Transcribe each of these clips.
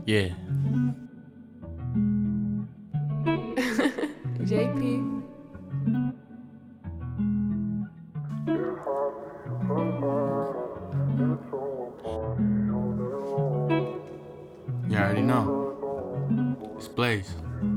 Yeah. JP. You already know. It's Blaze.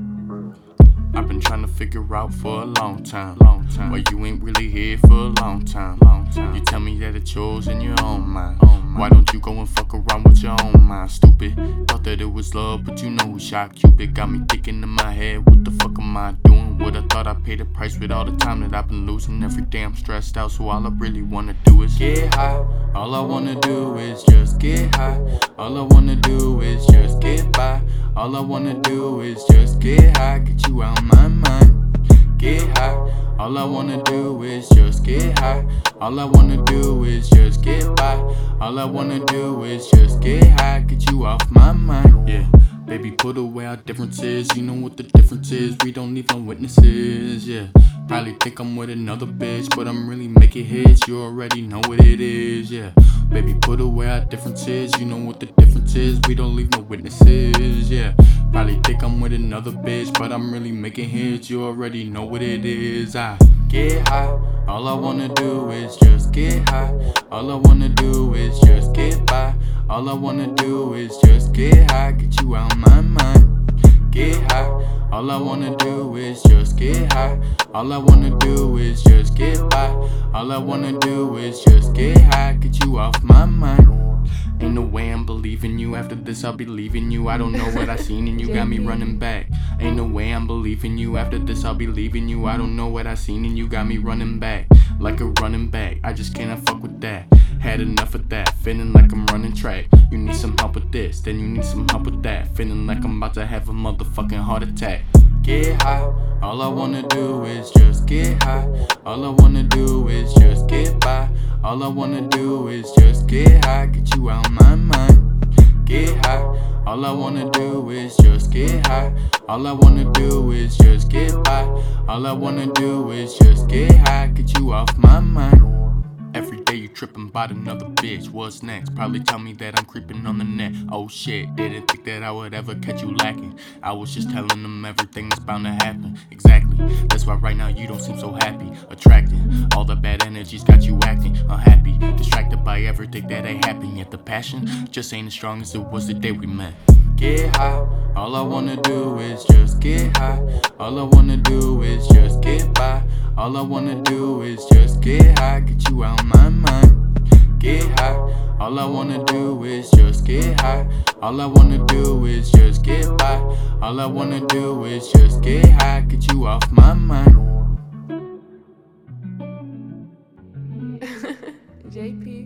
I've been trying to figure out for a long time. Why you ain't really here for a long time. You tell me that it's yours in your own mind. Why don't you go and fuck around with your own mind? Stupid. Thought that it was love, but you know who shot Cupid. Got me thinking in my head, what the fuck am I doing? What I thought I paid the price with all the time that I've been losing. Every day I'm stressed out, so all I really wanna do is get high. All I wanna do is just get high. All I wanna do is just get by. All I wanna do is just get high, get you out my mind. Get high. All I wanna do is just get high. All I wanna do is just get by. All I wanna do is just get high, get you off my mind. Yeah, baby, put away our differences. You know what the difference is, we don't need no witnesses. Yeah, probably think I'm with another bitch, but I'm really making hits. You already know what it is. Yeah, baby, put away our differences. You know what the difference is, we don't leave no witnesses. Yeah, probably think I'm with another bitch, but I'm really making hits. You already know what it is. I get high. All I wanna do is just get high. All I wanna do is just get by. All I wanna do is just get high, get you out my mind. Get high. All I wanna do is just get high. All I wanna do is just get by. All I wanna do is just get high, get you off my mind. Ain't no way I'm believing you. After this I'll be leaving you. I don't know what I seen in you, got me running back. Ain't no way I'm believing you. After this I'll be leaving you. I don't know what I seen in you, got me running back. Like a running back, I just cannot fuck with that. Had enough of that, feeling like I'm running track. You need some help with this, then you need some help with that. Feeling like I'm about to have a motherfucking heart attack. Get high. All I wanna do is just get high. All I wanna do is just get by. All I wanna do is just get high, get you out my mind. Get high. All I wanna do is just get high. All I wanna do is just get by. All I wanna do is just get high, get you off my mind. Every day you tripping about another bitch. What's next? Probably tell me that I'm creeping on the net. Oh shit, didn't think that I would ever catch you lacking. I was just telling them everything that's bound to happen. Exactly, that's why right now you don't seem so happy. Attracting all the bad energies got you acting unhappy. Distracted by everything that ain't happened yet. The passion just ain't as strong as it was the day we met. Get high. All I wanna do is just get high. All I wanna do is just get by. All I wanna do is just get high, get you out my mind. Get high. All I wanna do is just get high. All I wanna do is just get by. All I wanna do is just get high, get you off my mind. JP.